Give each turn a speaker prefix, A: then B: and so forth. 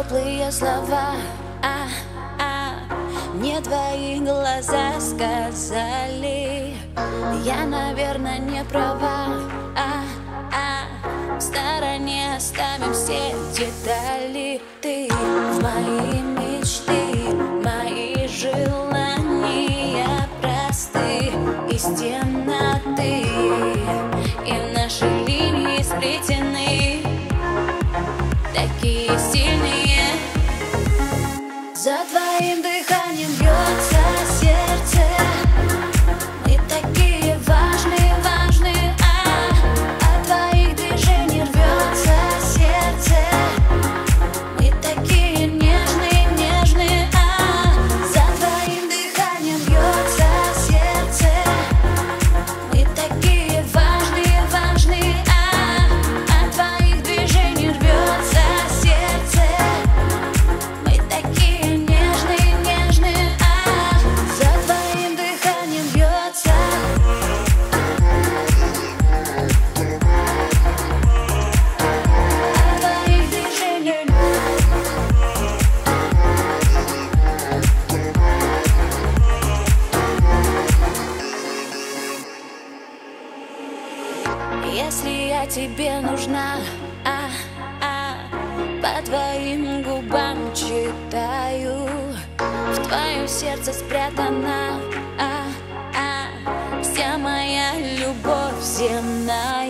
A: теплые слова, мне твои глаза сказали. Я, наверное, не права, в стороне оставим все детали. Ты в мои мечты, мои желания просты из темноты, и наши линии сплетены, такие сильные. За твоим дыханием бьется сердце, мы такие важные, важные, от твоих движений рвется сердце, мы такие нежные, нежные, за твоим дыханием бьется сердце, мы такие важные, важные, от твоих движений рвется сердце, мы такие нежные, нежные, за твоим дыханием бьется. Если я тебе нужна, по твоим губам читаю, в твоем сердце спрятана вся моя любовь земная.